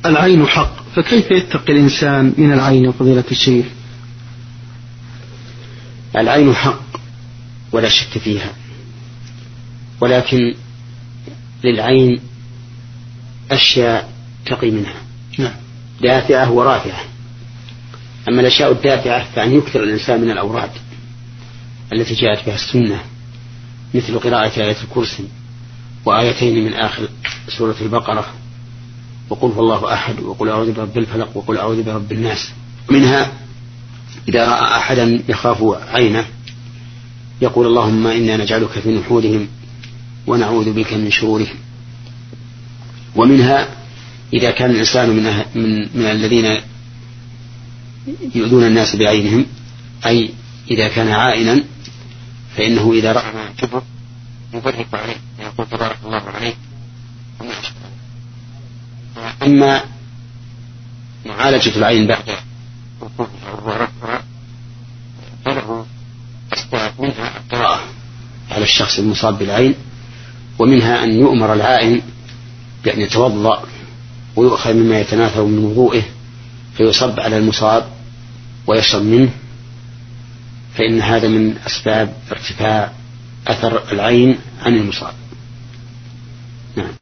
العين حق، فكيف يتقي الإنسان من العين فضيلة الشيخ؟ العين حق ولا شك فيها، ولكن للعين أشياء تقي منها دافعة ورافعة. أما الأشياء الدافعة فأن يكثر الإنسان من الأوراد التي جاءت بها السنة، مثل قراءة آية الكرسي وآيتين من آخر سورة البقرة، وقل هو الله أحد، وقل أعوذ برب الفلق، وقل أعوذ برب الناس. منها إذا رأى أحدا يخاف عينه يقول اللهم إنا نجعلك في نحورهم ونعوذ بك من شرورهم. ومنها إذا كان الإنسان من الذين يؤذون الناس بعينهم، أي إذا كان عائنا فإنه إذا رأى ما يعجبه يبرك عليه ويقول تبارك الله عليه. أما معالجة العين بعد ورفعها فله أسباب، منها القراءة على الشخص المصاب بالعين، ومنها أن يؤمر العائن بأن يتوضأ ويؤخذ مما يتناثر من وضوئه فيصب على المصاب ويشرب منه، فإن هذا من أسباب ارتفاع أثر العين عن المصاب. نعم.